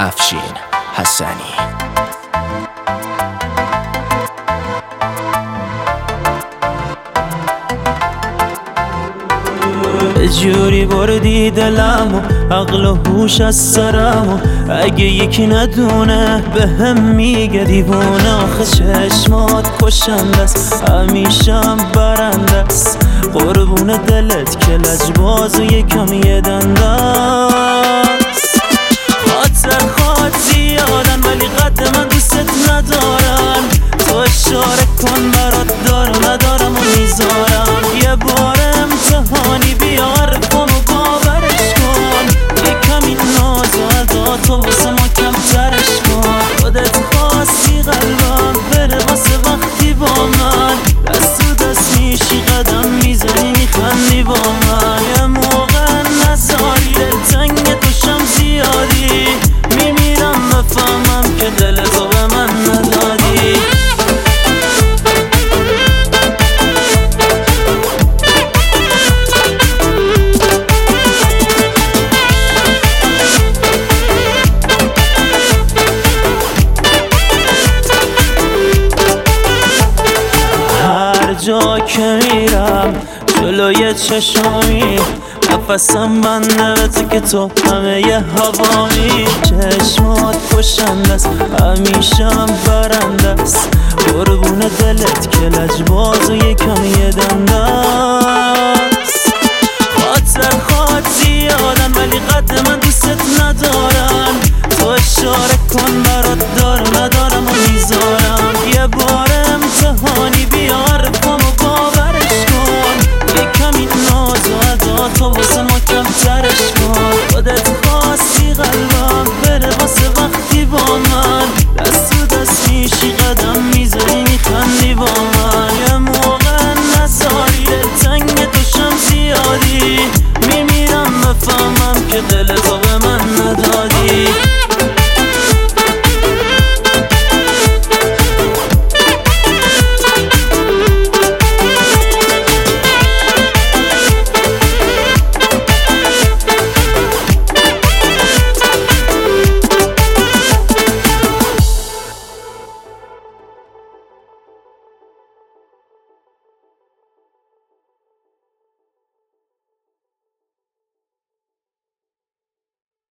افشین حسنی. جوری بردی دلمو، عقل و هوش از سرمو، اگه یکی ندونه به هم میگه دیوونه. آخه چشمات کشندست، همیشم برندست، قربون دلت که لجباز و یکم یه دندست. خاطر زیادن ولی قد من دوست ندارن، تو اشاره کن برات دارم ندارم و میذارم. یه بار امتحانی بیار کن و باورش کن، یه کمی ناز و ادا تو واسه ما کمترش کن. خودت خواستی قلبم بره واسه وقتی با من، دست تو دست میشی قدم میزنی میخندی با من. یه موقع نزاری دلتنگ توشم زیادی، میمیرم بفهمم که دل تو به من ندادی. هر جا که میرم جلوی چشمی، نفسم بنده به تو که تو همه ی هوایی. چشمات کشندست، همیشم برندست، قربون دلت که لجباز و یکم یه دندست. خاطر زیادن ولی قد من دوست ندارن، تو اشاره کن برات دارم ندارم و میذارم. یه بار